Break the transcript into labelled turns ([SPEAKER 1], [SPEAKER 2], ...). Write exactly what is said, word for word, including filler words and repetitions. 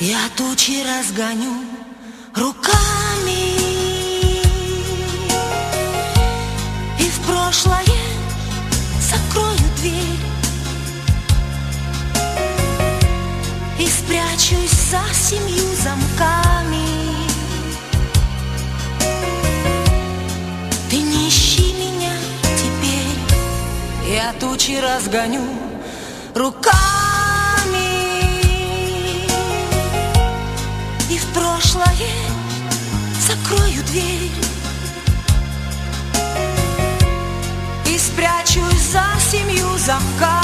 [SPEAKER 1] Я тучи разгоню руками и в прошлое закрою дверь и спрячусь за семью замками. Ты не ищи меня теперь, я тучи разгоню руками и в прошлое закрою дверь и спрячусь за семью замками.